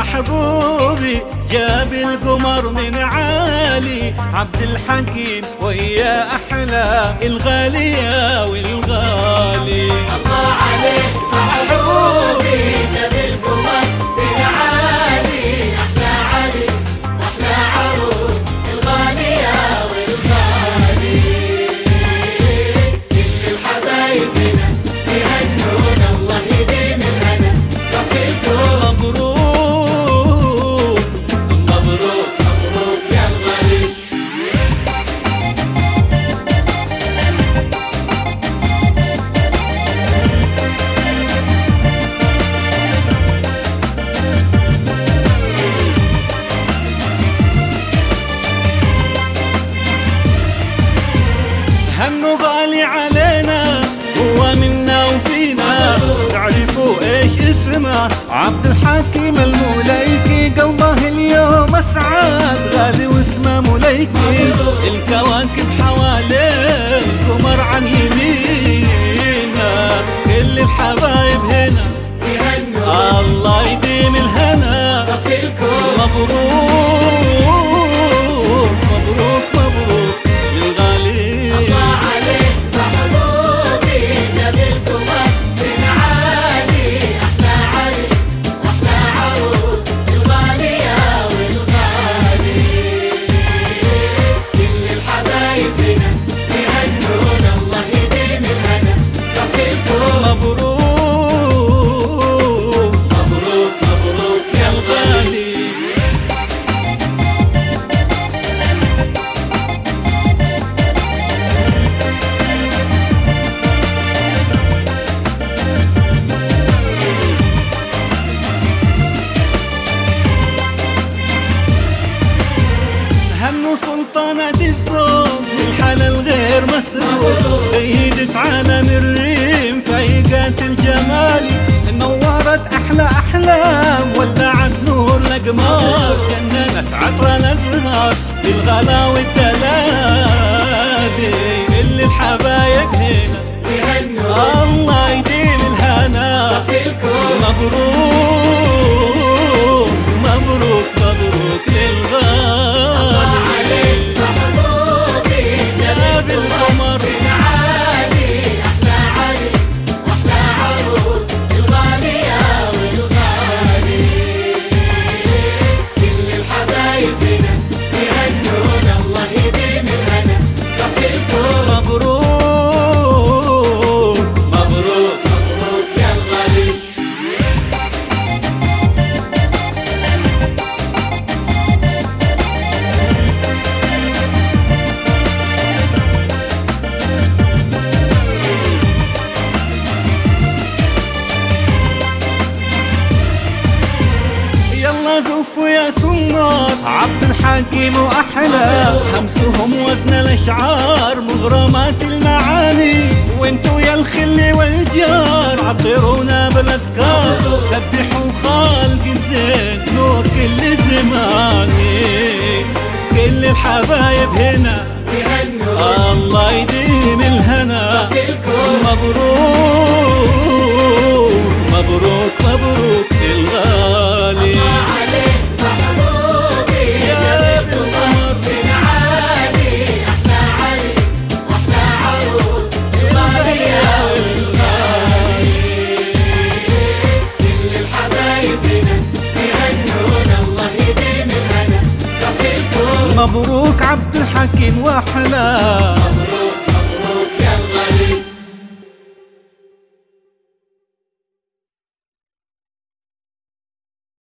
محبوبي جاب القمر من عالي، عبد الحكيم ويا أحلى الغالية والغالي. الله عليك محبوبي جاب القمر من عالي، أحلى عريس أحلى عروس الغالية والغالي. كل الحبايب هنا يهنون، الله يديم الهنا رفيقكم. مبروك مبروك مبروك يا الغالي. هنو غالي علينا هو منا وفينا، تعرفوا ايش اسمه؟ عبد الحكيم المليكي، قلبه اليوم اسعد غالي واسمه مليكي. الكواكب حواليه قمر عن يمينه، كل الحبايب هنا يهنون، الله يديم الهنا رفيقكم. مبروك مبروك مبروك للغالي. الله عليك محبوبي جاب القمر من عالي، أحلى عريس أحلى عروس الغالية والغالي. كل الحبايب هنا يهنون، الله يديم الهنا رفيقكم. مبروك مبروك مبروك يا الغالي. هنو سلطانة الذوق والحلال غير مسروق، سيدة عالم الريم فايقات الجمال، نورت أحلى أحلام ولعت نور الأقمار، جننت عطر الأزهار بالغلا والتلاذي. كل الحبايب هنا يهنون، الله يديم الهنا رفيقكم. مبروك مبروك مبروك للغالي. عليك محبوبي جاب القمر من عالي، أحلى عريس أحلى عروس الغالية والغالي. كل الحبايب هنا يهنون، الله يديم الهنا رفيقكم. مبروك مبروك مبروك يا الغالي. يلا زفوا يا سمار عبد الحكيم وأحلى، همسهم وزن الأشعار مغرمات المعاني، وانتو يا الخل والجار عطرونا بالأذكار، سبحوا خالق الزين نور كل زماني. كل الحبايب هنا يهنون، الله يديم الهنا رفيقكم. مبروك مبروك مبروك الغالي. عليك محبوبي جاب القمر من عالي، أحلى عريس أحلى عروس الغالية والغالي. كل الحبايب هنا يهنون، الله يديم الهنا رفيقكم. مبروك عبد الحكيم وأحلى.